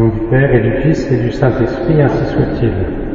nom du Père et du Fils et du Saint-Esprit, ainsi soit-il.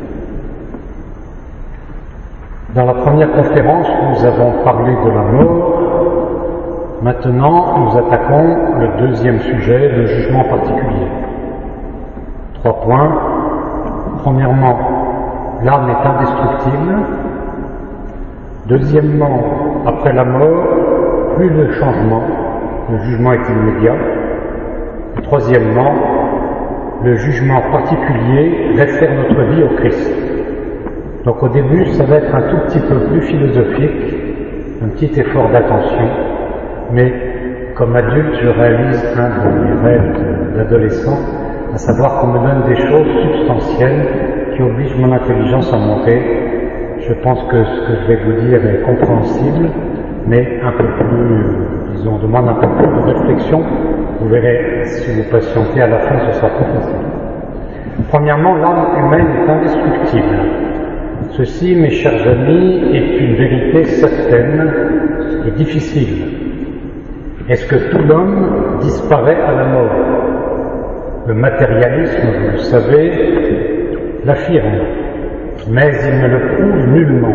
Dans la première conférence, nous avons parlé de la mort. Maintenant, nous attaquons le deuxième sujet, le jugement particulier. 3 points. Premièrement, l'âme est indestructible. Deuxièmement, après la mort, plus de changement, le jugement est immédiat. Et troisièmement, le jugement particulier réfère notre vie au Christ. Donc au début, ça va être un tout petit peu plus philosophique, un petit effort d'attention, mais comme adulte, je réalise un de mes rêves d'adolescent, à savoir qu'on me donne des choses substantielles qui obligent mon intelligence à monter. Je pense que ce que je vais vous dire est compréhensible, mais un peu plus, disons, demande un peu plus de réflexion. Vous verrez, si vous patientez, à la fin, ce sera plus facile. Premièrement, l'âme humaine est indestructible. Ceci, mes chers amis, est une vérité certaine et difficile. Est-ce que tout l'homme disparaît à la mort? Le matérialisme, vous le savez, l'affirme, mais il ne le prouve nullement.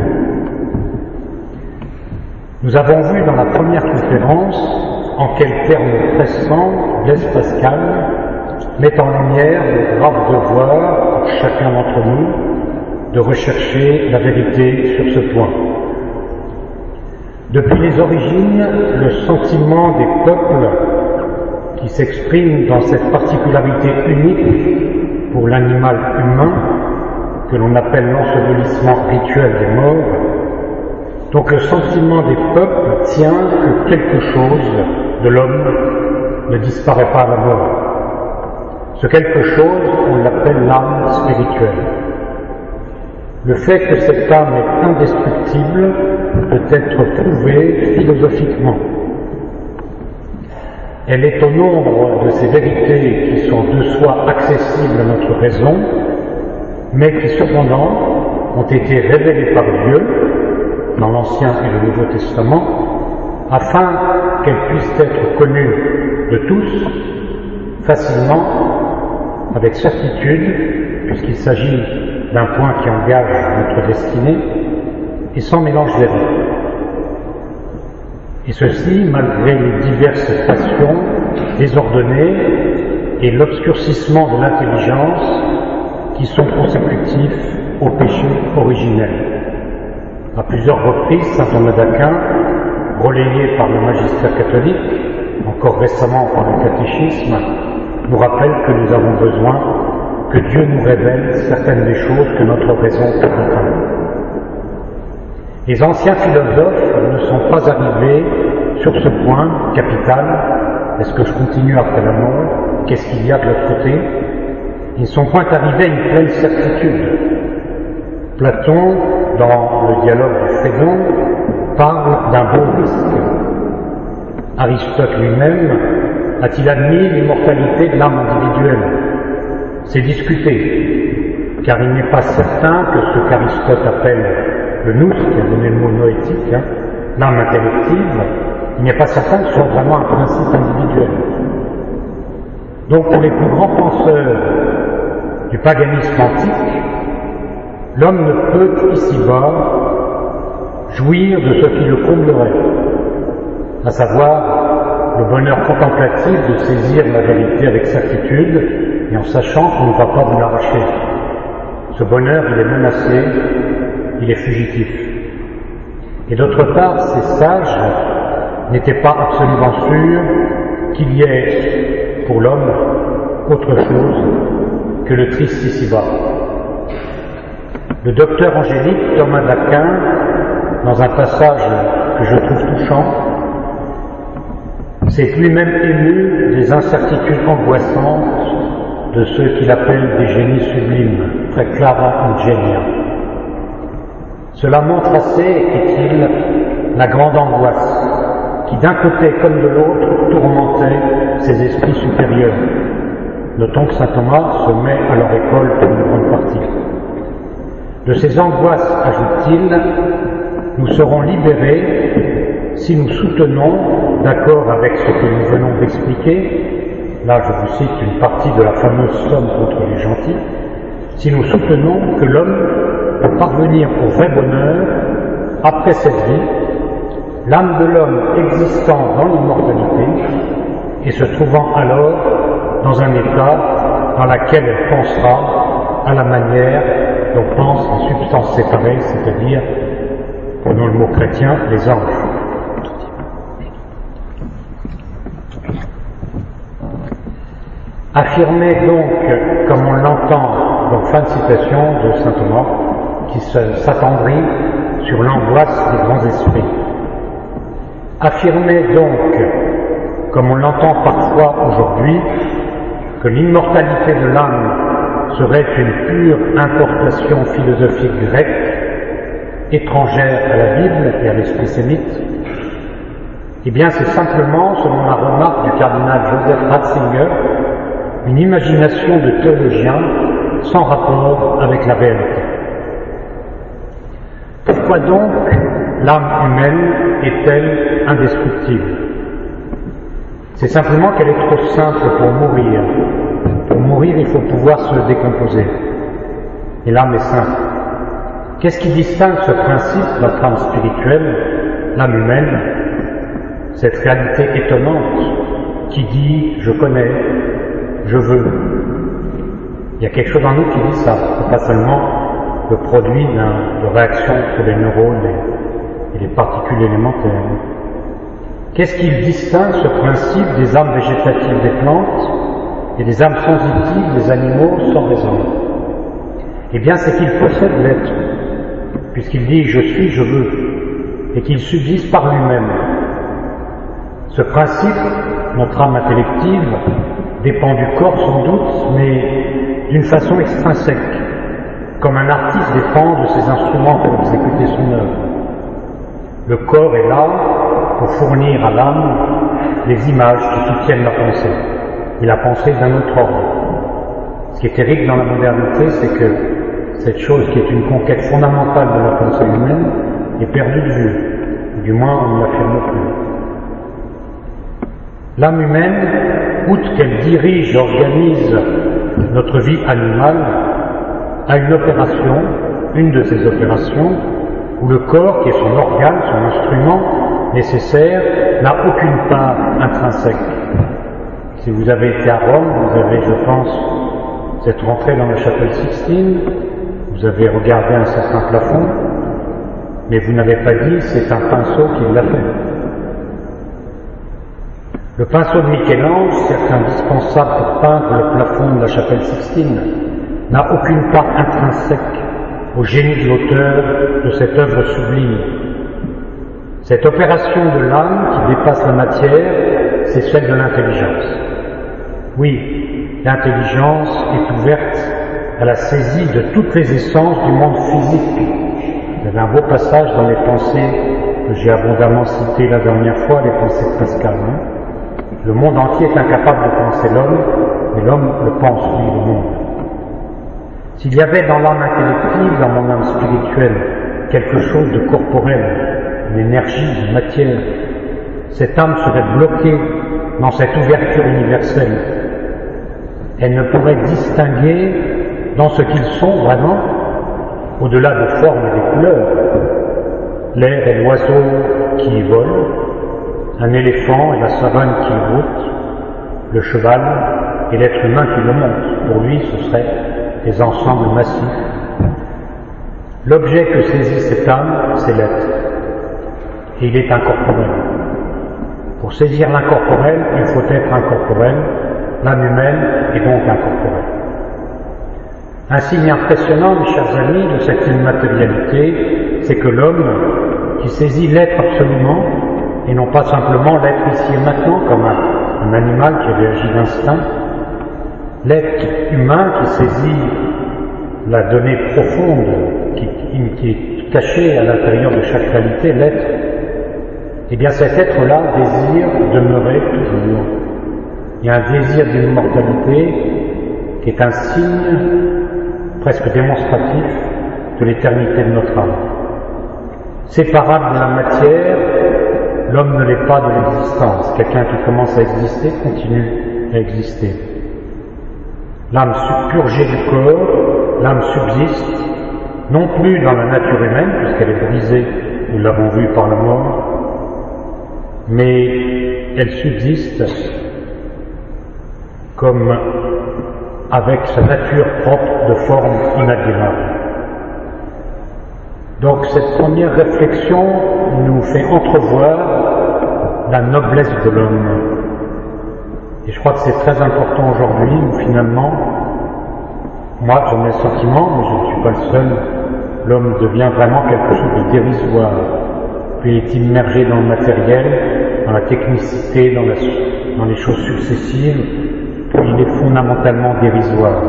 Nous avons vu dans la première conférence en quels termes pressants Blaise Pascal met en lumière le grave devoir pour chacun d'entre nous de rechercher la vérité sur ce point. Depuis les origines, le sentiment des peuples qui s'exprime dans cette particularité unique pour l'animal humain, que l'on appelle l'ensevelissement rituel des morts, donc le sentiment des peuples tient que quelque chose de l'homme ne disparaît pas à la mort. Ce quelque chose, on l'appelle l'âme spirituelle. Le fait que cette âme est indestructible peut être prouvé philosophiquement. Elle est au nombre de ces vérités qui sont de soi accessibles à notre raison, mais qui cependant ont été révélées par Dieu dans l'Ancien et le Nouveau Testament, afin qu'elles puissent être connues de tous, facilement, avec certitude, puisqu'il s'agit d'un point qui engage notre destinée, et sans mélange d'erreurs. Et ceci, malgré les diverses passions désordonnées et l'obscurcissement de l'intelligence qui sont consécutifs au péché originel. À plusieurs reprises, saint Thomas d'Aquin, relayé par le magistère catholique, encore récemment par le catéchisme, nous rappelle que nous avons besoin que Dieu nous révèle certaines des choses que notre raison peut comprendre. Les anciens philosophes ne sont pas arrivés sur ce point capital. Est-ce que je continue après la mort? Qu'est-ce qu'il y a de l'autre côté? Ils ne sont point arrivés à une pleine certitude. Platon, dans le dialogue du Phédon, parle d'un beau risque. Aristote lui-même a-t-il admis l'immortalité de l'âme individuelle? C'est discuté, car il n'est pas certain que ce qu'Aristote appelle le nous, qui a donné le mot noétique, l'âme intellective, il n'est pas certain que ce soit vraiment un principe individuel. Donc pour les plus grands penseurs du paganisme antique, l'homme ne peut ici-bas jouir de ce qui le comblerait, à savoir le bonheur contemplatif de saisir la vérité avec certitude et en sachant qu'on ne va pas vous l'arracher. Ce bonheur, il est menacé, il est fugitif. Et d'autre part, ces sages n'étaient pas absolument sûrs qu'il y ait pour l'homme autre chose que le triste ici-bas. Le docteur angélique Thomas d'Aquin, dans un passage que je trouve touchant, s'est lui-même ému des incertitudes angoissantes de ceux qu'il appelle des génies sublimes, preclara ingenia. Cela montre assez, est-il, la grande angoisse qui d'un côté comme de l'autre tourmentait ces esprits supérieurs. Notons que saint Thomas se met à leur école pour une grande partie. De ces angoisses, ajoute-t-il, nous serons libérés si nous soutenons, d'accord avec ce que nous venons d'expliquer, là je vous cite une partie de la fameuse somme contre les gentils, si nous soutenons que l'homme peut parvenir au vrai bonheur après cette vie, l'âme de l'homme existant dans l'immortalité et se trouvant alors dans un état dans lequel elle pensera à la manière dont pensent les substances séparées, c'est-à-dire, prenons le mot chrétien, les anges. Affirmer donc, comme on l'entend, donc fin de citation de saint Thomas, qui s'attendrit sur l'angoisse des grands esprits. Affirmer donc, comme on l'entend parfois aujourd'hui, que l'immortalité de l'âme serait une pure importation philosophique grecque, étrangère à la Bible et à l'esprit sémite, eh bien c'est simplement, selon la remarque du cardinal Joseph Ratzinger, une imagination de théologien sans rapport avec la réalité. Pourquoi donc l'âme humaine est-elle indestructible? C'est simplement qu'elle est trop simple pour mourir. Pour mourir, il faut pouvoir se décomposer. Et l'âme est simple. Qu'est-ce qui distingue ce principe, notre âme spirituelle, l'âme humaine, cette réalité étonnante qui dit « je connais », je veux. Il y a quelque chose en nous qui dit ça, c'est pas seulement le produit de réaction entre les neurones et les particules élémentaires. Qu'est-ce qui distingue ce principe des âmes végétatives des plantes et des âmes sensitives des animaux sans raison? Eh bien, c'est qu'il possède l'être, puisqu'il dit « je suis, je veux », et qu'il subsiste par lui-même. Ce principe, notre âme intellective, dépend du corps sans doute, mais d'une façon extrinsèque, comme un artiste dépend de ses instruments pour exécuter son œuvre. Le corps est là pour fournir à l'âme les images qui soutiennent la pensée, et la pensée d'un autre ordre. Ce qui est terrible dans la modernité, c'est que cette chose qui est une conquête fondamentale de la pensée humaine est perdue de vue, ou du moins on ne l'affirme plus. L'âme humaine, outre qu'elle dirige et organise notre vie animale, a une opération, une de ces opérations, où le corps, qui est son organe, son instrument nécessaire, n'a aucune part intrinsèque. Si vous avez été à Rome, vous avez, je pense, vous êtes rentré dans la chapelle Sixtine, vous avez regardé un certain plafond, mais vous n'avez pas dit c'est un pinceau qui l'a fait. Le pinceau de Michel-Ange, certes indispensable pour peindre le plafond de la chapelle Sixtine, n'a aucune part intrinsèque au génie de l'auteur de cette œuvre sublime. Cette opération de l'âme qui dépasse la matière, c'est celle de l'intelligence. Oui, l'intelligence est ouverte à la saisie de toutes les essences du monde physique. Il y avait un beau passage dans les pensées que j'ai abondamment cité la dernière fois, les pensées de Pascal. Le monde entier est incapable de penser l'homme, mais l'homme le pense, lui, le monde. S'il y avait dans l'âme intellective, dans mon âme spirituelle, quelque chose de corporel, une énergie, une matière, cette âme serait bloquée dans cette ouverture universelle. Elle ne pourrait distinguer dans ce qu'ils sont vraiment, au-delà des formes et des couleurs, l'air et l'oiseau qui y vole, un éléphant et la savane qui y route, le cheval et l'être humain qui le monte. Pour lui, ce seraient des ensembles massifs. L'objet que saisit cette âme, c'est l'être. Et il est incorporel. Pour saisir l'incorporel, il faut être incorporel. L'âme humaine est donc incorporelle. Un signe impressionnant, mes chers amis, de cette immatérialité, c'est que l'homme, qui saisit l'être absolument, et non pas simplement l'être ici et maintenant, comme un animal qui réagit d'instinct, l'être humain qui saisit la donnée profonde qui est cachée à l'intérieur de chaque réalité, l'être, eh bien cet être-là désire demeurer toujours. Il y a un désir d'immortalité qui est un signe presque démonstratif de l'éternité de notre âme. Séparable de la matière, l'homme ne l'est pas de l'existence. Quelqu'un qui commence à exister continue à exister. L'âme purgée du corps, l'âme subsiste, non plus dans la nature humaine, puisqu'elle est brisée, nous l'avons vu par la mort, mais elle subsiste comme avec sa nature propre de forme inaliénable. Donc cette première réflexion nous fait entrevoir la noblesse de l'homme. Et je crois que c'est très important aujourd'hui où finalement, moi j'en ai le sentiment, mais je ne suis pas le seul, l'homme devient vraiment quelque chose de dérisoire. Puis il est immergé dans le matériel, dans la technicité, dans les choses successives, puis il est fondamentalement dérisoire.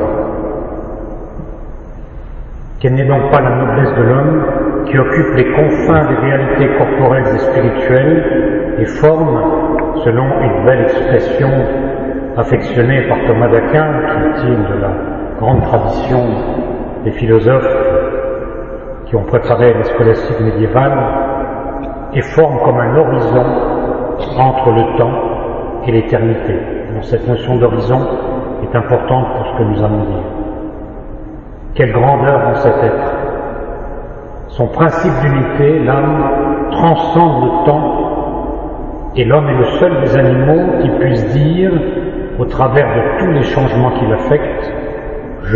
Quelle n'est donc pas la noblesse de l'homme qui occupe les confins des réalités corporelles et spirituelles et forme, selon une belle expression affectionnée par Thomas d'Aquin, qui tire de la grande tradition des philosophes qui ont préparé les scolastiques médiévales, et forme comme un horizon entre le temps et l'éternité. Donc cette notion d'horizon est importante pour ce que nous allons dire. Quelle grandeur en cet être! Son principe d'unité, l'âme, transcende le temps, et l'homme est le seul des animaux qui puisse dire, au travers de tous les changements qui l'affectent, « je ».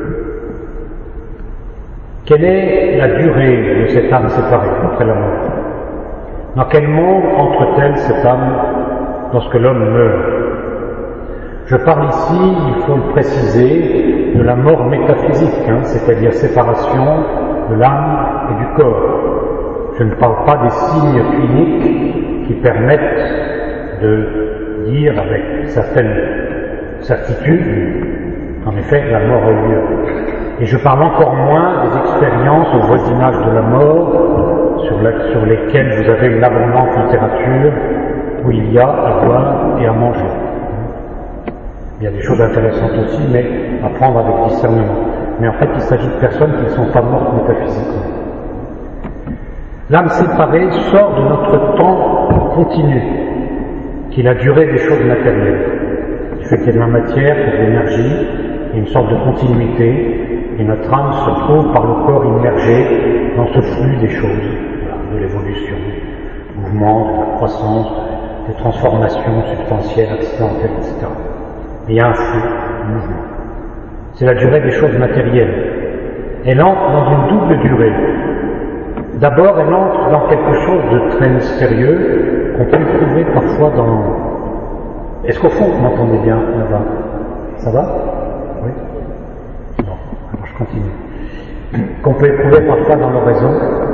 Quelle est la durée de cette âme séparée après la mort? Dans quel monde entre-t-elle cette âme lorsque l'homme meurt? Je parle ici, il faut le préciser, de la mort métaphysique, c'est-à-dire séparation de l'âme et du corps. Je ne parle pas des signes cliniques qui permettent de dire avec certaine certitude qu'en effet la mort a eu lieu. Et je parle encore moins des expériences au voisinage de la mort sur lesquelles vous avez une abondante littérature où il y a à boire et à manger. Il y a des choses intéressantes aussi, mais à prendre avec discernement. Mais en fait, il s'agit de personnes qui ne sont pas mortes métaphysiquement. L'âme séparée sort de notre temps continu, qui est la durée des choses matérielles. Du fait qu'il y a de la matière, il y a de l'énergie, il y a une sorte de continuité, et notre âme se trouve par le corps immergé dans ce flux des choses, de l'évolution, du mouvement, de la croissance, des transformations substantielles, accidentelles, etc. Il y a un flux, un mouvement. C'est la durée des choses matérielles. Elle entre dans une double durée. D'abord, elle entre dans quelque chose de très mystérieux qu'on peut trouver parfois dans... Est-ce qu'au fond, vous m'entendez bien là-bas? Ça va? Oui? Bon, alors je continue. Qu'on peut éprouver parfois dans l'oraison.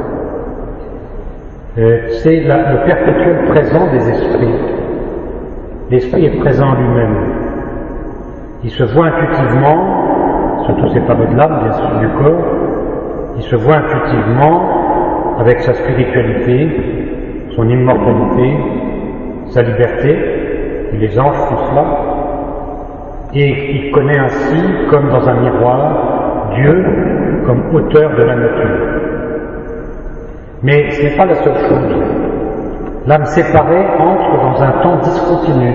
C'est le perpétuel présent des esprits. L'esprit est présent lui-même. Il se voit intuitivement, surtout séparé de l'âme, bien sûr, du corps, il se voit intuitivement avec sa spiritualité, son immortalité, sa liberté, et les anges font cela, et il connaît ainsi, comme dans un miroir, Dieu comme auteur de la nature. Mais ce n'est pas la seule chose. L'âme séparée entre dans un temps discontinu,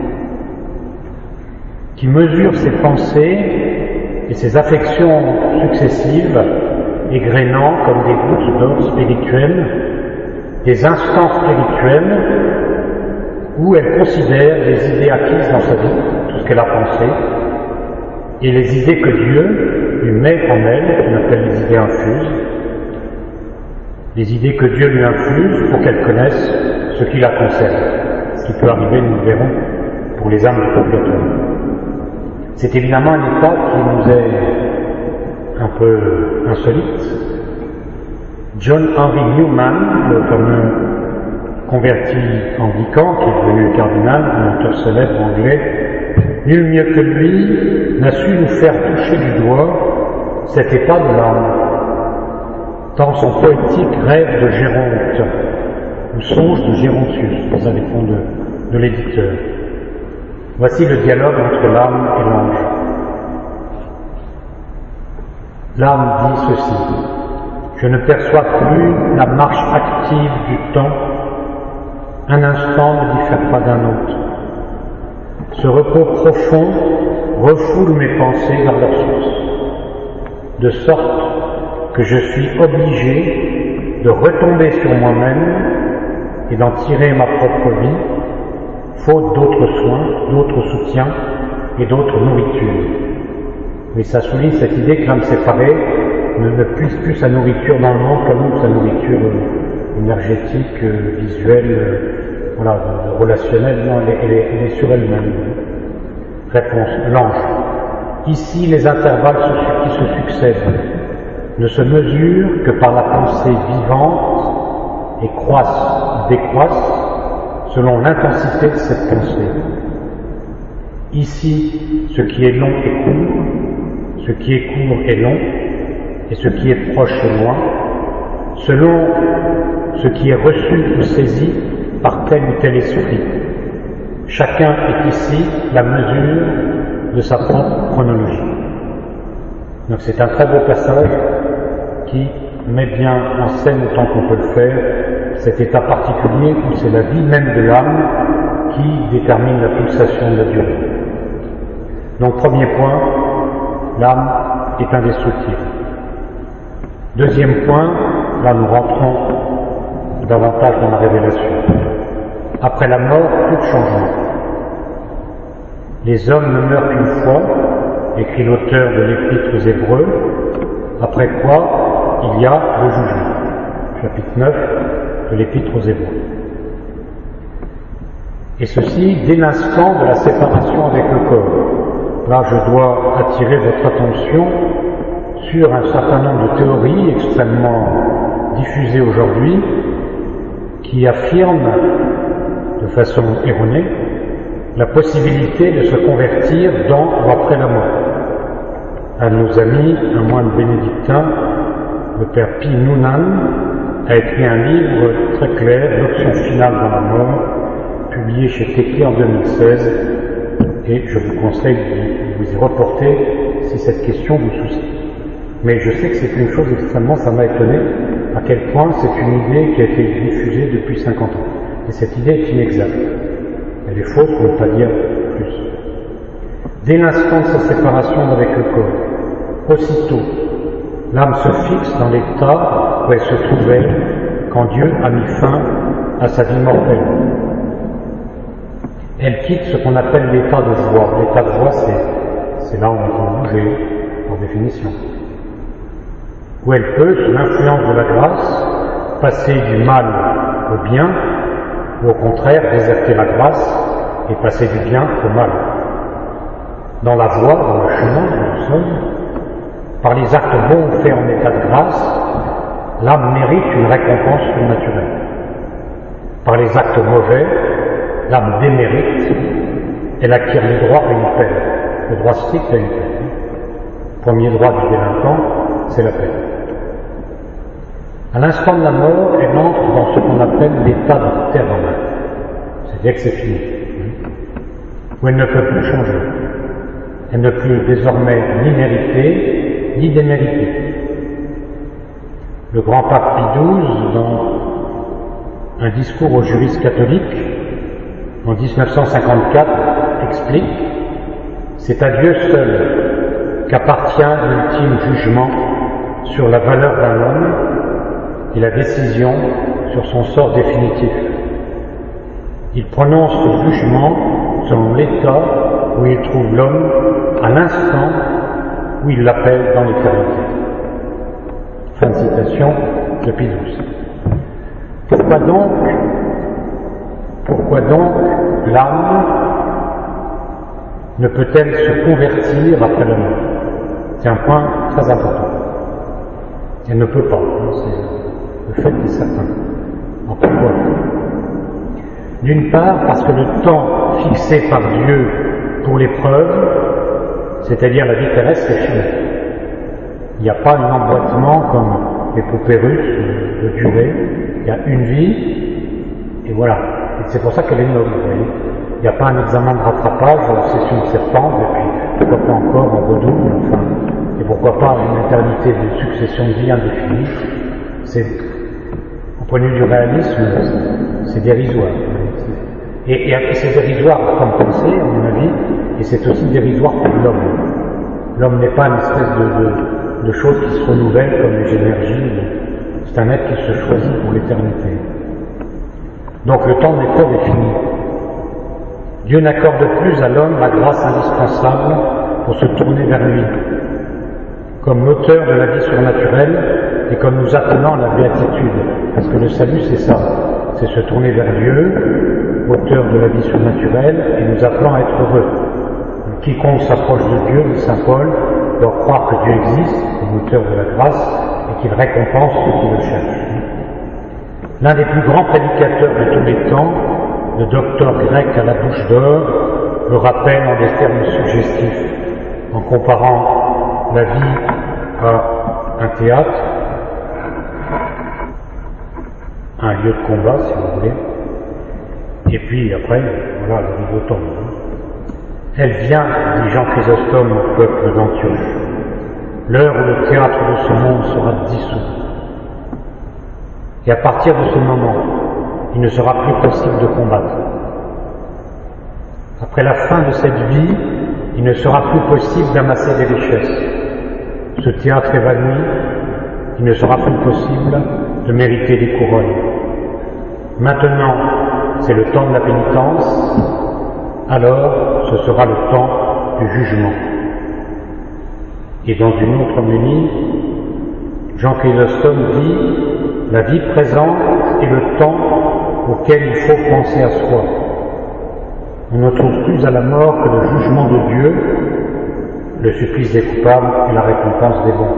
qui mesure ses pensées et ses affections successives, égrénant comme des gouttes d'or spirituelles, des instants spirituels où elle considère les idées acquises dans sa vie, tout ce qu'elle a pensé, et les idées que Dieu lui met en elle, qu'on appelle les idées infuses, les idées que Dieu lui infuse pour qu'elle connaisse ce qui la concerne, ce qui peut arriver, nous le verrons, pour les âmes du purgatoire. C'est évidemment un état qui nous est un peu insolite. John Henry Newman, le fameux converti anglican qui est devenu cardinal, un auteur célèbre anglais, nul mieux que lui n'a su nous faire toucher du doigt cet état de l'âme, tant son poétique rêve de Géronte, ou songe de Gérontius, ça dépend de l'éditeur. Voici le dialogue entre l'âme et l'ange. L'âme dit ceci: je ne perçois plus la marche active du temps, un instant ne diffère pas d'un autre. ce repos profond refoule mes pensées vers leur source, de sorte que je suis obligé de retomber sur moi-même et d'en tirer ma propre vie, faute d'autres soins, d'autres soutiens et d'autres nourritures. Mais ça souligne cette idée que l'âme séparée ne puise plus sa nourriture dans le monde comme sa nourriture énergétique, visuelle, relationnelle. Non, elle est sur elle-même. Réponse, l'ange. Ici, les intervalles qui se succèdent ne se mesurent que par la pensée vivante et croissent ou décroissent selon l'intensité de cette pensée. Ici, ce qui est long est court, ce qui est court est long, et ce qui est proche est loin, selon ce qui est reçu ou saisi par tel ou tel esprit. Chacun est ici la mesure de sa propre chronologie. Donc c'est un très beau passage qui met bien en scène autant qu'on peut le faire cet état particulier où c'est la vie même de l'âme qui détermine la pulsation de la durée. Donc premier point, l'âme est indestructible. Deuxième point, là nous rentrons davantage dans la révélation. Après la mort, plus de changement. Les hommes ne meurent qu'une fois, écrit l'auteur de l'Épître aux Hébreux, après quoi il y a le jugement. Chapitre 9 de l'Épître aux Hébreux. Et ceci dès l'instant de la séparation avec le corps. Là, je dois attirer votre attention sur un certain nombre de théories extrêmement diffusées aujourd'hui qui affirment de façon erronée la possibilité de se convertir dans ou après la mort. Un de nos amis, un moine bénédictin, le père Pi Nunan, a écrit un livre très clair, L'option finale dans la mort, publié chez Teki en 2016, et je vous conseille de vous y reporter si cette question vous soucie. Mais je sais que c'est une chose extrêmement, ça m'a étonné, à quel point c'est une idée qui a été diffusée depuis 50 ans. Et cette idée est inexacte. Elle est fausse, pour ne pas dire plus. Dès l'instant de sa séparation avec le corps, aussitôt, l'âme se fixe dans l'état où elle se trouvait quand Dieu a mis fin à sa vie mortelle. Elle quitte ce qu'on appelle l'état de joie. L'état de joie, c'est là où on peut bouger, par définition. Où elle peut, sous l'influence de la grâce, passer du mal au bien, ou au contraire, déserter la grâce et passer du bien au mal. Dans la voie, dans le chemin où nous sommes, par les actes bons faits en état de grâce, l'âme mérite une récompense surnaturelle. Par les actes mauvais, l'âme démérite, elle acquiert le droit à une peine, le droit strict à une peine. Le premier droit du délinquant, c'est la peine. À l'instant de la mort, elle entre dans ce qu'on appelle l'état de terre en main. C'est-à-dire que c'est fini. Où elle ne peut plus changer. Elle ne peut désormais ni mériter, ni démériter. Le grand pape Pie XII, dans un discours aux juristes catholiques, en 1954, explique « C'est à Dieu seul qu'appartient l'ultime jugement sur la valeur d'un homme et la décision sur son sort définitif. Il prononce ce jugement selon l'état où il trouve l'homme à l'instant où il l'appelle dans l'éternité. » Fin de citation de Pie XII. Pourquoi donc l'âme ne peut-elle se convertir après la mort? C'est un point très important. Elle ne peut pas, c'est le fait est certain. Alors pourquoi? D'une part, parce que le temps fixé par Dieu pour l'épreuve, c'est-à-dire la vie terrestre, c'est fini. Il n'y a pas un emboîtement comme les poupées russes de durée. Il y a une vie, et voilà. Et c'est pour ça qu'elle est noble, vous voyez. Il n'y a pas un examen de rattrapage, c'est une serpente, et puis pourquoi pas encore en redouble, enfin, et pourquoi pas une éternité de succession de vie indéfinie. C'est, au point de vue du réalisme, c'est dérisoire. Et c'est dérisoire comme pensée, à mon avis, et c'est aussi dérisoire pour l'homme. L'homme n'est pas une espèce de chose qui se renouvelle comme les énergies, c'est un être qui se choisit pour l'éternité. Donc le temps de l'épreuve est fini. Dieu n'accorde plus à l'homme la grâce indispensable pour se tourner vers lui, comme l'auteur de la vie surnaturelle et comme nous appelant à la béatitude. Parce que le salut, c'est ça, c'est se tourner vers Dieu, auteur de la vie surnaturelle, et nous appelant à être heureux. Quiconque s'approche de Dieu, dit saint Paul, doit croire que Dieu existe, comme auteur de la grâce, et qu'il récompense ceux qui le cherchent. L'un des plus grands prédicateurs de tous les temps, le docteur grec à la bouche d'or, le rappelle en des termes suggestifs, en comparant la vie à un théâtre, un lieu de combat, si vous voulez, et puis après, voilà, le nouveau temps. Elle vient, dit Jean Chrysostome au peuple d'Antioche, l'heure où le théâtre de ce monde sera dissous. Et à partir de ce moment, il ne sera plus possible de combattre. Après la fin de cette vie, il ne sera plus possible d'amasser des richesses. Ce théâtre évanoui, il ne sera plus possible de mériter des couronnes. Maintenant, c'est le temps de la pénitence, alors ce sera le temps du jugement. Et dans une autre homélie, Jean Chrysostome dit « La vie présente est le temps auquel il faut penser à soi. On ne trouve plus à la mort que le jugement de Dieu, le supplice des coupables et la récompense des bons. »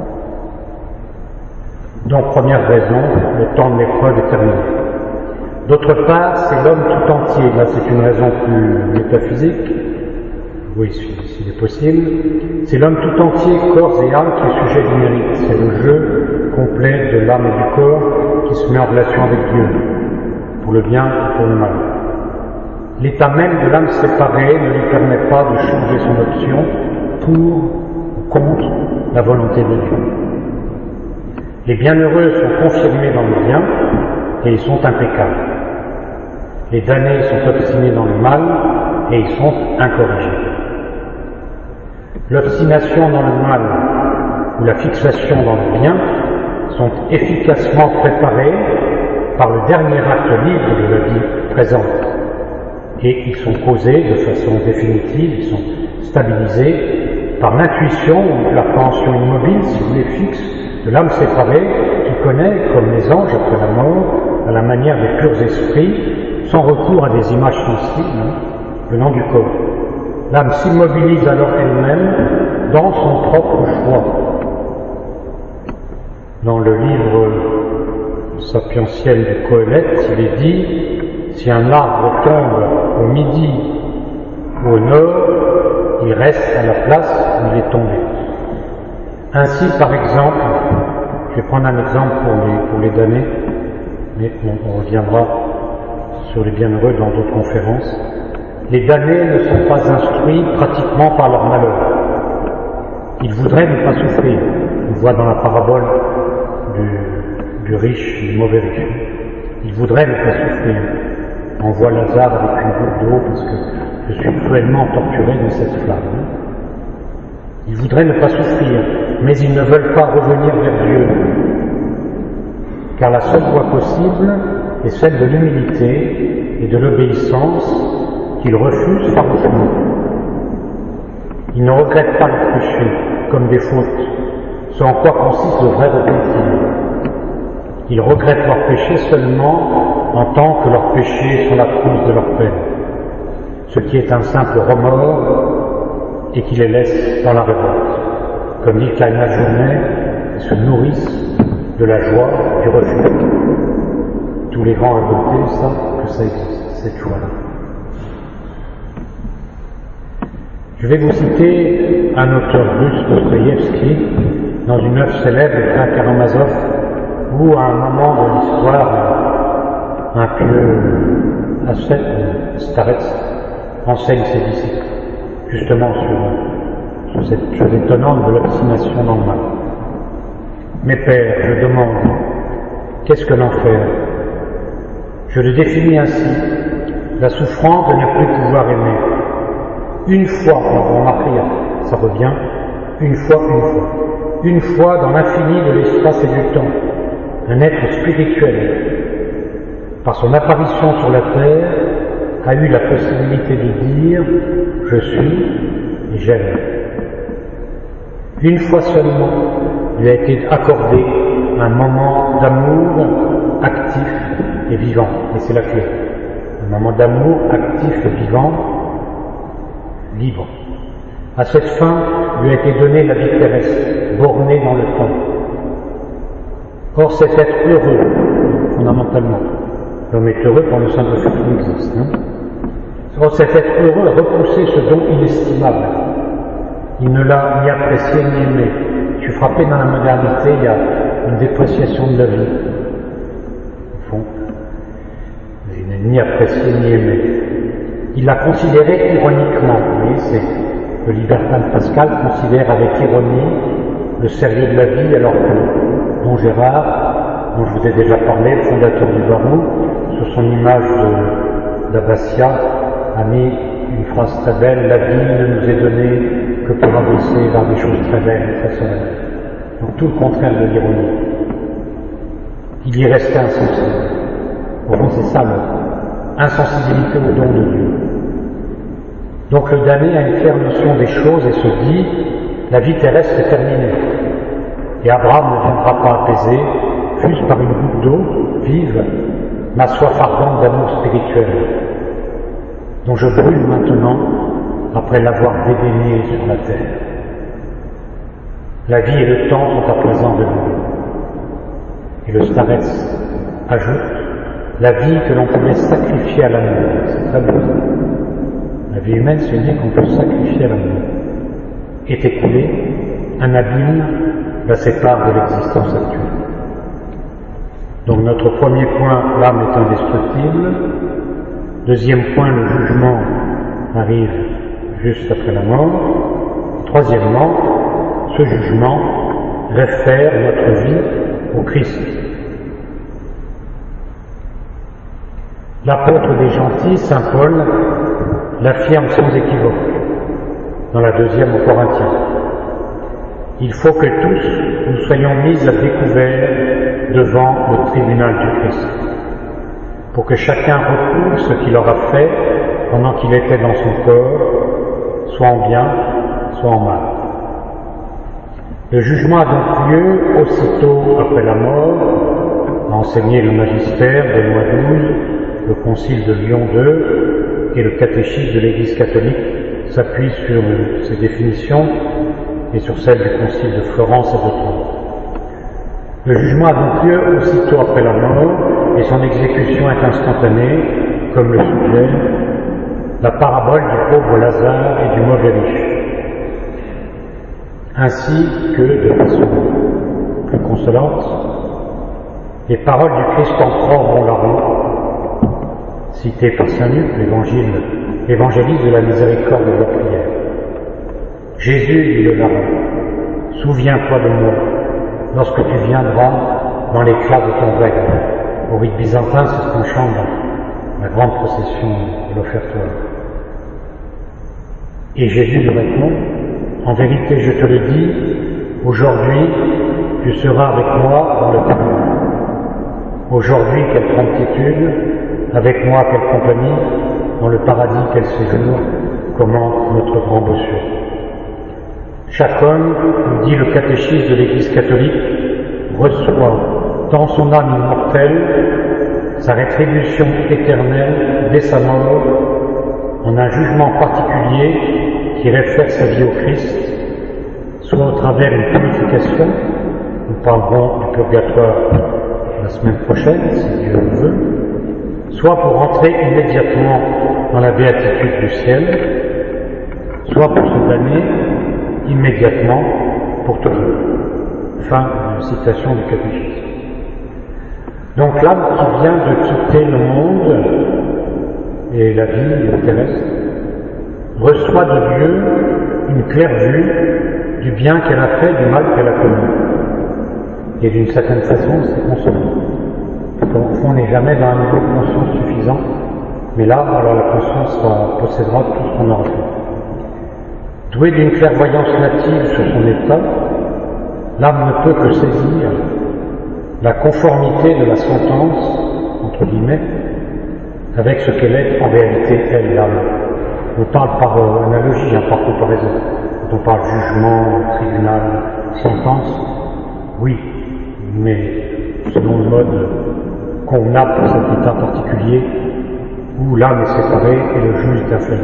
Donc, première raison, le temps de l'épreuve est terminé. D'autre part, c'est l'homme tout entier. Là, c'est une raison plus métaphysique. Oui, s'il est possible. C'est l'homme tout entier, corps et âme, qui est sujet du mérite. C'est le jeu complet de l'âme et du corps qui se met en relation avec Dieu, pour le bien et pour le mal. L'état même de l'âme séparée ne lui permet pas de changer son option pour ou contre la volonté de Dieu. Les bienheureux sont confirmés dans le bien et ils sont impeccables. Les damnés sont obstinés dans le mal et ils sont incorrigibles. L'obstination dans le mal ou la fixation dans le bien sont efficacement préparés par le dernier acte libre de la vie présente. Et ils sont causés de façon définitive, ils sont stabilisés par l'intuition ou l'appréhension immobile, si vous voulez, fixe, de l'âme séparée qui connaît, comme les anges après la mort, à la manière des purs esprits, sans recours à des images sensibles venant du corps. L'âme s'immobilise alors elle-même dans son propre choix. Dans le livre sapientiel de Coëlette, il est dit « Si un arbre tombe au midi ou au nord, il reste à la place où il est tombé. » Ainsi, par exemple, je vais prendre un exemple pour les damnés, mais on reviendra sur les bienheureux dans d'autres conférences. Les damnés ne sont pas instruits pratiquement par leur malheur. Ils voudraient ne pas souffrir. On voit dans la parabole du riche, du mauvais riche. Ils voudraient ne pas souffrir. On voit Lazare avec une goutte d'eau parce que je suis cruellement torturé de cette flamme. Ils voudraient ne pas souffrir, mais ils ne veulent pas revenir vers Dieu. Car la seule voie possible est celle de l'humilité et de l'obéissance qu'ils refusent farouchement. Ils ne regrettent pas leur péché comme des fautes, ce en quoi consiste le vrai repentir. Ils regrettent leur péché seulement en tant que leurs péchés sont la cause de leur peine, ce qui est un simple remords et qui les laisse dans la révolte. Comme dit Kleina Journet, ils se nourrissent de la joie du refus. Tous les grands révoltés savent que ça existe, cette joie-là. Je vais vous citer un auteur russe, Dostoïevski, dans une œuvre célèbre de Frère Karamazov, où à un moment de l'histoire, un pieux ascète, Starets, enseigne ses disciples, justement sur cette chose étonnante de l'obstination dans le mal. Mes pères, je demande, qu'est-ce que l'enfer? Je le définis ainsi. la souffrance de ne plus pouvoir aimer. Une fois, vous remarquez, ça revient, une fois dans l'infini de l'espace et du temps, un être spirituel, par son apparition sur la terre, a eu la possibilité de dire « je suis et j'aime ». Une fois seulement, il a été accordé un moment d'amour actif et vivant, et c'est la clé. Un moment d'amour actif et vivant, libre. À cette fin, lui a été donnée la vie terrestre, bornée dans le temps. Or, cet être heureux, fondamentalement, l'homme est heureux quand le simple fait qu'il existe. Or, cet être heureux a repoussé ce don inestimable. Il ne l'a ni apprécié ni aimé. Je suis frappé dans la modernité, il y a une dépréciation de la vie. Au fond, il n'est ni apprécié ni aimé. Il l'a considéré ironiquement. Vous voyez, c'est le libertin de Pascal considère avec ironie le sérieux de la vie, alors que Don Gérard, dont je vous ai déjà parlé, le fondateur du Barou, sur son image d'Abbassia, a mis une phrase très belle: la vie ne nous est donnée que pour avancer vers des choses très belles, très solennelles. Donc tout le contraire de l'ironie. Il y restait insensible. Au fond, c'est ça l'insensibilité au don de Dieu. Donc le damné a une claire notion des choses et se dit: la vie terrestre est terminée. Et Abraham ne viendra pas apaiser, fût-ce par une goutte d'eau vive, ma soif ardente d'amour spirituel, dont je brûle maintenant après l'avoir dédaigné sur la terre. La vie et le temps sont à présent de nous. Et le Starets ajoute: la vie que l'on pouvait sacrifier à l'amour. C'est très beau. La vie humaine, c'est une vie qu'on peut sacrifier à l'amour. Est écoulé, un abîme la sépare de l'existence actuelle. Donc notre premier point, l'âme est indestructible. Deuxième point, le jugement arrive juste après la mort. Troisièmement, ce jugement réfère notre vie au Christ. L'apôtre des gentils, saint Paul, l'affirme sans équivoque dans la deuxième aux Corinthiens. Il faut que tous nous soyons mis à découvert devant le tribunal du Christ, pour que chacun recouvre ce qu'il aura fait pendant qu'il était dans son corps, soit en bien, soit en mal. Le jugement a donc lieu aussitôt après la mort, a enseigné le magistère de Benoît XII, le concile de Lyon II et le catéchisme de l'Église catholique s'appuient sur ces définitions et sur celles du concile de Florence et de Trente. Le jugement a donc lieu aussitôt après la mort et son exécution est instantanée, comme le suggère la parabole du pauvre Lazare et du mauvais riche. Ainsi que, de façon plus consolante, les paroles du Christ empereur vont la route, citées par saint Luc, l'évangéliste de la miséricorde et de la prière. Jésus, dit le larron, souviens-toi de moi lorsque tu viendras dans l'éclat de ton règne. Au rite byzantin, c'est ce qu'on chante dans la grande procession de l'offertoire. Et Jésus lui répond: en vérité, je te le dis, aujourd'hui, tu seras avec moi dans le paradis. Aujourd'hui, quelle promptitude, avec moi, quelle compagnie, dans le paradis, quel séjour, commente notre grand bossu. Chaque homme, nous dit le catéchisme de l'Église catholique, reçoit dans son âme immortelle sa rétribution éternelle dès sa mort en un jugement particulier qui réfère sa vie au Christ, soit au travers d'une purification, nous parlerons du purgatoire la semaine prochaine, si Dieu le veut, soit pour rentrer immédiatement dans la béatitude du ciel, soit pour se damner immédiatement pour toujours. Fin de citation du catéchisme. Donc l'âme qui vient de quitter le monde et la vie terrestre reçoit de Dieu une claire vue du bien qu'elle a fait, du mal qu'elle a commis. Et d'une certaine façon, c'est consolé. Au fond, on n'est jamais dans un niveau de conscience suffisant, Mais là, alors la conscience possédera tout ce qu'on aura fait. Doué d'une clairvoyance native sur son état, l'âme ne peut que saisir la conformité de la sentence, entre guillemets, avec ce qu'elle est en réalité, elle, l'âme. On parle par analogie, par comparaison. Quand on parle jugement, tribunal, sentence, oui, mais selon le mode qu'on a pour cet état particulier, où l'âme est séparée et le juge est infaillible.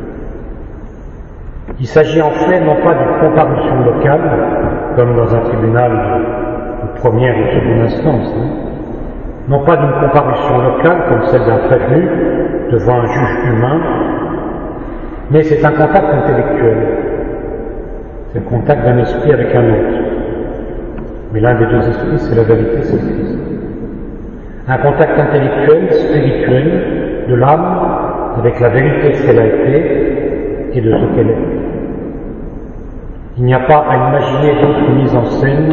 Il s'agit en fait non pas d'une comparution locale, comme dans un tribunal de première ou seconde instance, non pas d'une comparution locale comme celle d'un prévenu devant un juge humain, mais c'est un contact intellectuel. C'est le contact d'un esprit avec un autre. Mais l'un des deux esprits, c'est la vérité, c'est le Christ. Un contact intellectuel, spirituel, de l'âme avec la vérité de ce qu'elle a été et de ce qu'elle est. Il n'y a pas à imaginer d'autre mise en scène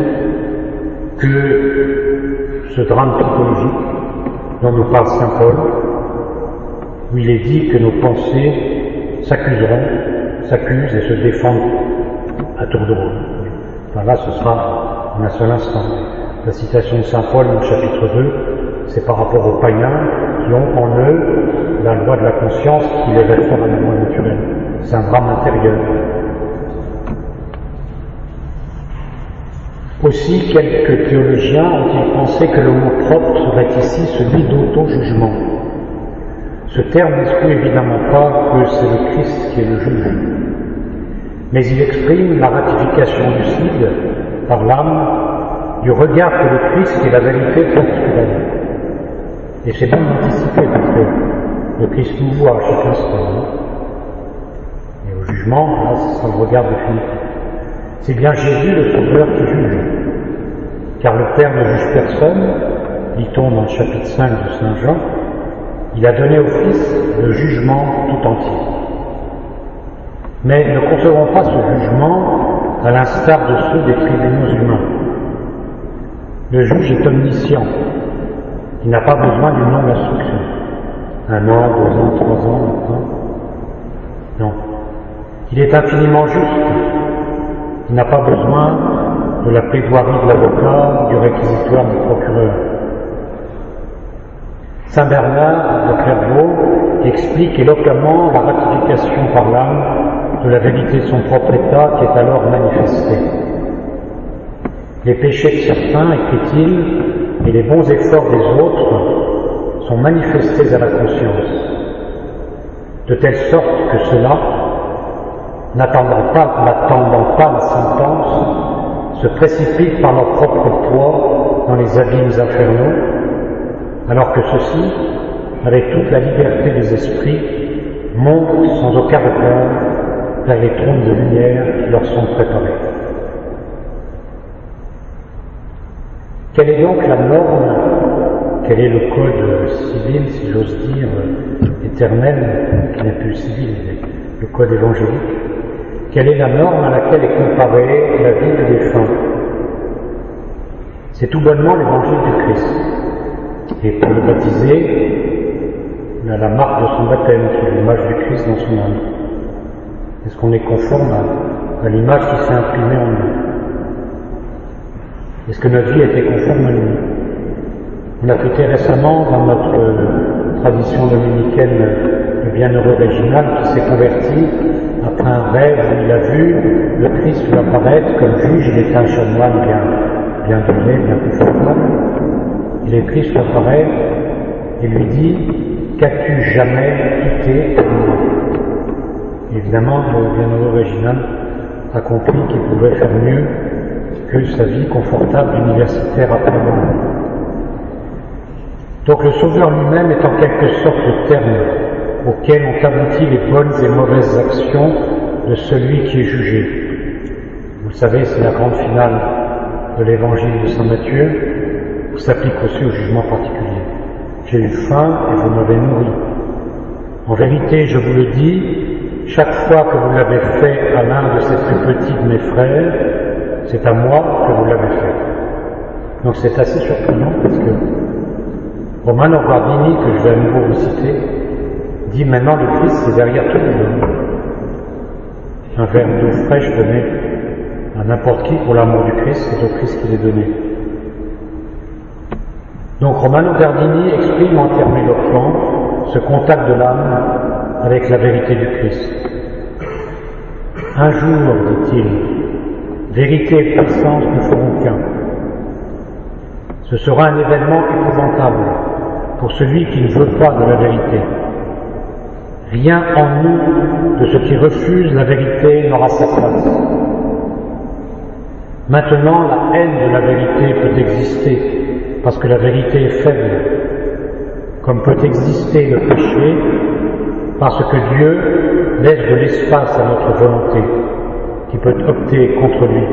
que ce drame psychologique dont nous parle saint Paul, où il est dit que nos pensées s'accusent et se défendent à tour de rôle. Enfin là, ce sera en un seul instant. La citation de saint Paul au chapitre 2, c'est par rapport aux païens qui ont en eux la loi de la conscience qui les réfère à la loi naturelle. C'est un drame intérieur. Aussi, quelques théologiens ont-ils pensé que le mot propre serait ici celui d'auto-jugement. Ce terme n'exclut évidemment pas que c'est le Christ qui est le juge, mais il exprime la ratification lucide par l'âme du regard que le Christ est la vérité particulière. Et c'est bien anticipé parce que le Christ nous voit à chaque instant. Et au jugement, là, ce sera le regard définitif. C'est bien Jésus le Sauveur qui juge. Car le Père ne juge personne, dit-on dans le chapitre 5 de Saint Jean, il a donné au Fils le jugement tout entier. Mais ne concevons pas ce jugement à l'instar de ceux des tribunaux humains. Le juge est omniscient. Il n'a pas besoin d'une longue instruction. 1 an, 2 ans, 3 ans, maintenant. Non. Il est infiniment juste. Il n'a pas besoin de la plaidoirie de l'avocat, du réquisitoire du procureur. Saint Bernard de Clairvaux explique éloquemment la ratification par l'âme de la vérité de son propre état qui est alors manifestée. Les péchés de certains, écrit-il, et les bons efforts des autres sont manifestés à la conscience, de telle sorte que cela, n'attendant pas la sentence, se précipitent par leur propre poids dans les abîmes infernaux, alors que ceux-ci, avec toute la liberté des esprits, montent sans aucun repère vers les trônes de lumière qui leur sont préparés. Quelle est donc la norme, quel est le code civil, si j'ose dire, éternel, qui n'est plus civil, mais le code évangélique? Quelle est la norme à laquelle est comparée la vie des défunts? C'est tout bonnement l'évangile du Christ. Et pour le baptiser, il a la marque de son baptême, qui est l'image du Christ dans son âme. Est-ce qu'on est conforme à l'image qui s'est imprimée en nous? Est-ce que notre vie était conforme à lui? On a fêté récemment dans notre tradition dominicaine le bienheureux Réginald qui s'est converti après un rêve où il a vu le Christ lui apparaître comme juge. Il était un chanoine bien donné, bien confortable. Et le Christ lui apparaît et lui dit « Qu'as-tu jamais quitté moi ?» Évidemment, le bienheureux Réginald a compris qu'il pouvait faire mieux que sa vie confortable d'universitaire après mort. Donc le Sauveur lui-même est en quelque sorte le terme auquel ont abouti les bonnes et mauvaises actions de celui qui est jugé. Vous le savez, c'est la grande finale de l'évangile de saint Matthieu, qui s'applique aussi au jugement particulier. J'ai eu faim et vous m'avez nourri. En vérité, je vous le dis, chaque fois que vous l'avez fait à l'un de ces plus petits de mes frères, c'est à moi que vous l'avez fait. Donc c'est assez surprenant parce que Romano Guardini, que je vais à nouveau vous citer, dit maintenant le Christ c'est derrière tout le monde. Un verre d'eau fraîche donné à n'importe qui pour l'amour du Christ, c'est au Christ qu'il est donné. Donc Romano Guardini exprime en termes éloquents ce contact de l'âme avec la vérité du Christ. Un jour, dit-il, vérité et puissance ne feront qu'un. Ce sera un événement épouvantable pour celui qui ne veut pas de la vérité. Rien en nous de ce qui refuse la vérité n'aura sa place. Maintenant, la haine de la vérité peut exister, parce que la vérité est faible, comme peut exister le péché, parce que Dieu laisse de l'espace à notre volonté, qui peut opter contre lui.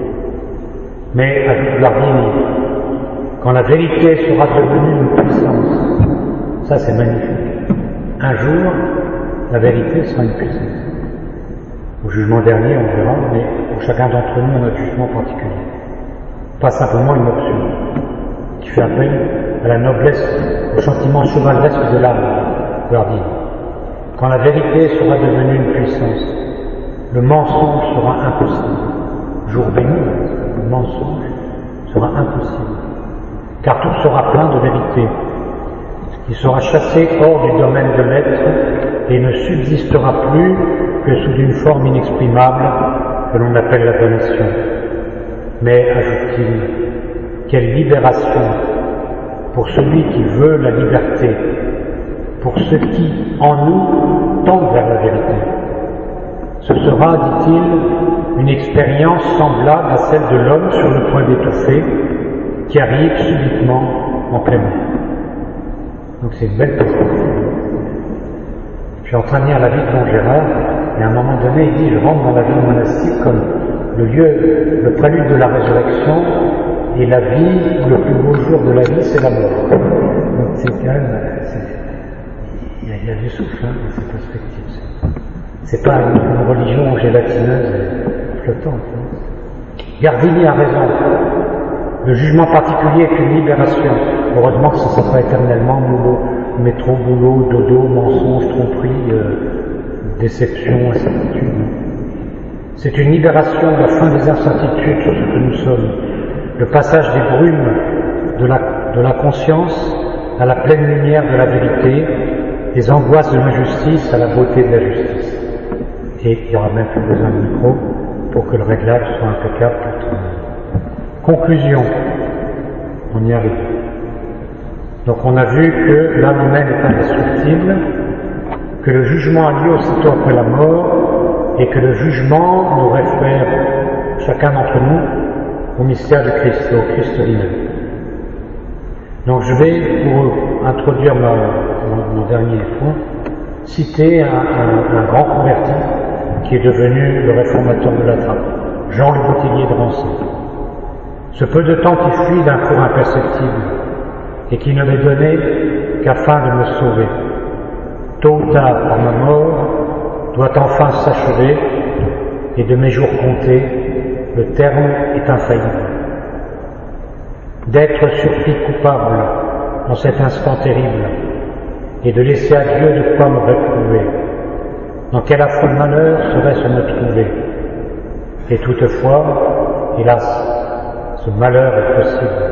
Mais, ajoute Guardini, quand la vérité sera devenue une puissance, ça c'est magnifique. Un jour, la vérité sera une puissance. Au jugement dernier, on verra, mais pour chacun d'entre nous, on a un jugement particulier. Pas simplement une option, qui fait appel à la noblesse, au sentiment chevaleresque de l'âme, Guardini. Quand la vérité sera devenue une puissance, le mensonge sera impossible. Jour béni, le mensonge sera impossible. Car tout sera plein de vérité. Il sera chassé hors du domaine de l'être et ne subsistera plus que sous une forme inexprimable que l'on appelle la donation. Mais, ajoute-t-il, quelle libération pour celui qui veut la liberté, pour ceux qui, en nous, tendent vers la vérité. Ce sera, dit-il, une expérience semblable à celle de l'homme sur le point d'étouffer, qui arrive subitement en plein air. Donc c'est une belle perspective. Je suis en train de lire la vie de Don Gérard, et à un moment donné, il dit, je rentre dans la vie monastique comme le lieu, le prélude de la résurrection, et la vie, le plus beau jour de la vie, c'est la mort. Donc c'est quand même, il y a du souffle dans cette perspective. C'est pas une religion gélatineuse flottante. Guardini a raison. Le jugement particulier est une libération. Heureusement que ce ne sera pas éternellement métro, boulot, dodo, mensonge, tromperie, déception, incertitude. C'est une libération de la fin des incertitudes sur ce que nous sommes. Le passage des brumes de la conscience à la pleine lumière de la vérité, des angoisses de l'injustice à la beauté de la justice. Et il n'y aura même plus besoin de micro pour que le réglage soit impeccable pour tout le monde. Conclusion, on y arrive. Donc on a vu que l'âme humaine est indestructible, que le jugement a lieu aussitôt après la mort, et que le jugement nous réfère, chacun d'entre nous, au mystère du Christ et au Christ lui-même. Donc je vais, pour introduire mon dernier point, citer un grand converti qui est devenu le réformateur de la trappe, Jean le Boutillier de Rancé. Ce peu de temps qui fuit d'un cours imperceptible et qui ne m'est donné qu'afin de me sauver. Tôt ou tard, par ma mort, doit enfin s'achever et de mes jours comptés, le terme est infaillible. D'être surpris coupable en cet instant terrible et de laisser à Dieu de quoi me réprouver. Dans quel affreux malheur serait-ce me trouver? Et toutefois, hélas, ce malheur est possible.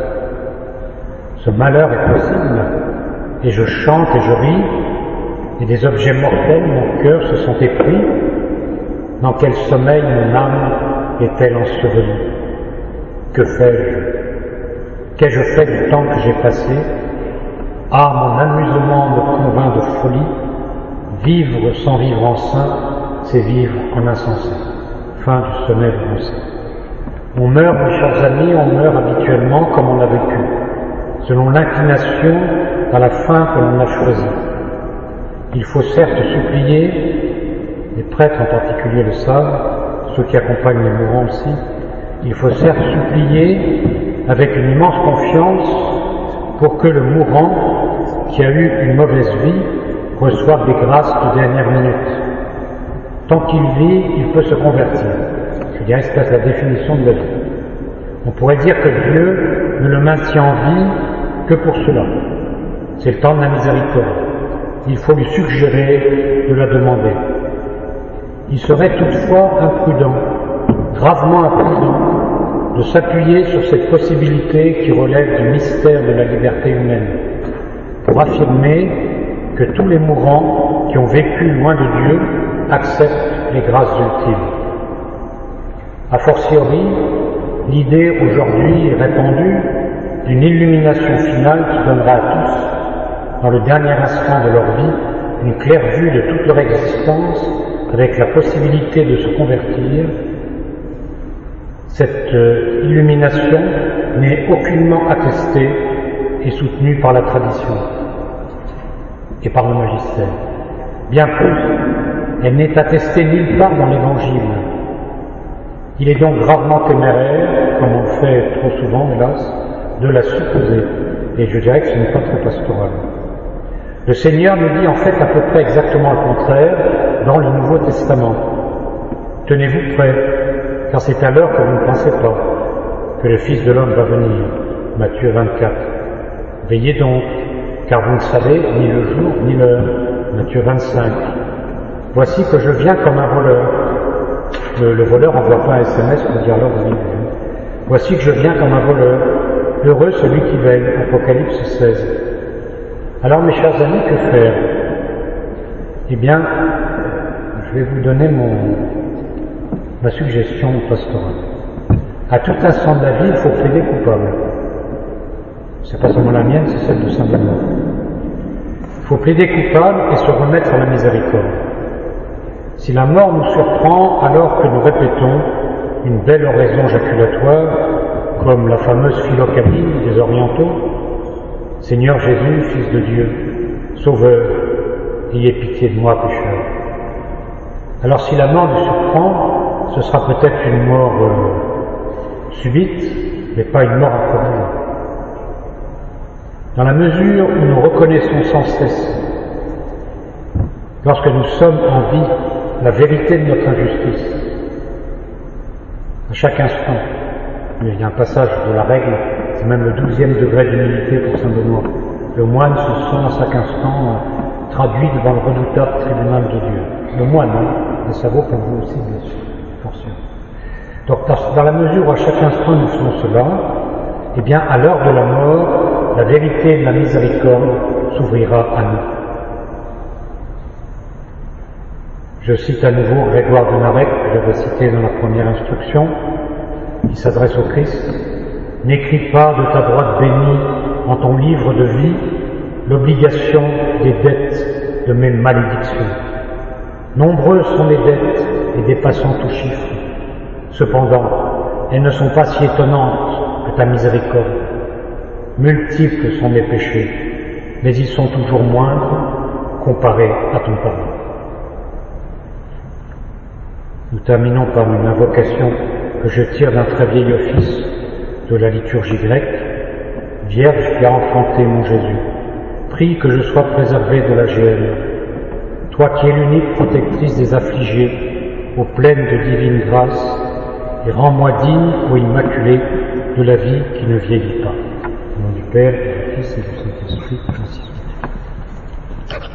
Ce malheur est possible, et je chante et je ris, et des objets mortels, mon cœur se sont épris. Dans quel sommeil mon âme est-elle ensevelie? Que fais-je? Qu'ai-je fait du temps que j'ai passé? Ah, mon amusement me convainc de folie. Vivre sans vivre en saint, c'est vivre en insensé. Fin du sonnet français. On meurt, mes chers amis, on meurt habituellement comme on l'a vécu, selon l'inclination à la fin que l'on a choisie. Il faut certes supplier, les prêtres en particulier le savent, ceux qui accompagnent les mourants aussi, il faut certes supplier avec une immense confiance pour que le mourant, qui a eu une mauvaise vie, reçoive des grâces de dernière minute. Tant qu'il vit, il peut se convertir. Je dirais que c'est la définition de la vie. On pourrait dire que Dieu ne le maintient en vie que pour cela. C'est le temps de la miséricorde. il faut lui suggérer de la demander. Il serait toutefois imprudent, gravement imprudent, de s'appuyer sur cette possibilité qui relève du mystère de la liberté humaine, pour affirmer que tous les mourants qui ont vécu loin de Dieu acceptent les grâces ultimes. A fortiori, l'idée aujourd'hui est répandue d'une illumination finale qui donnera à tous, dans le dernier instant de leur vie, une claire vue de toute leur existence avec la possibilité de se convertir. Cette illumination n'est aucunement attestée et soutenue par la tradition et par le magistère. Bien plus, elle n'est attestée nulle part dans l'Évangile. Il est donc gravement téméraire, comme on fait trop souvent, hélas, de la supposer, et je dirais que ce n'est pas très pastoral. Le Seigneur nous dit en fait à peu près exactement le contraire dans le Nouveau Testament. Tenez-vous prêts, car c'est à l'heure que vous ne pensez pas que le Fils de l'homme va venir. Matthieu 24. Veillez donc, car vous ne savez ni le jour ni l'heure. Matthieu 25. Voici que je viens comme un voleur. Le voleur n'envoie pas un SMS pour dire l'heure venue. Voici que je viens comme un voleur. Heureux celui qui veille. Apocalypse 16. Alors mes chers amis, que faire? Eh bien, je vais vous donner ma suggestion pastorale. À tout instant de la vie, il faut plaider coupable. C'est pas seulement la mienne, c'est celle de Saint Benoît. Il faut plaider coupable et se remettre à la miséricorde. Si la mort nous surprend alors que nous répétons une belle oraison jaculatoire, comme la fameuse Philocabine des Orientaux, Seigneur Jésus, Fils de Dieu, Sauveur, ayez pitié de moi, pécheur. Alors si la mort nous surprend, ce sera peut-être une mort subite, mais pas une mort improbable. Dans la mesure où nous reconnaissons sans cesse, lorsque nous sommes en vie, la vérité de notre injustice, à chaque instant, il y a un passage de la règle, c'est même le 12e degré d'humilité pour Saint Benoît. Le moine se sent à chaque instant traduit devant le redoutable tribunal de Dieu. Le moine, et ça vaut pour vous aussi, bien sûr, pour sûr. Donc, dans la mesure où à chaque instant nous faisons cela, eh bien, à l'heure de la mort, la vérité de la miséricorde s'ouvrira à nous. Je cite à nouveau Grégoire de Narek, que j'avais cité dans la première instruction, qui s'adresse au Christ. N'écris pas de ta droite bénie en ton livre de vie l'obligation des dettes de mes malédictions. Nombreuses sont les dettes et dépassant tout chiffre. Cependant, elles ne sont pas si étonnantes que ta miséricorde. Multiples sont mes péchés, mais ils sont toujours moindres comparés à ton pardon. Nous terminons par une invocation que je tire d'un très vieil office de la liturgie grecque. Vierge qui a enfanté mon Jésus, prie que je sois préservé de la géhenne. Toi qui es l'unique protectrice des affligés, ô pleine de divine grâce, et rends-moi digne, ô Immaculée, de la vie qui ne vieillit pas. Au nom du Père, et du Fils et du Saint-Esprit.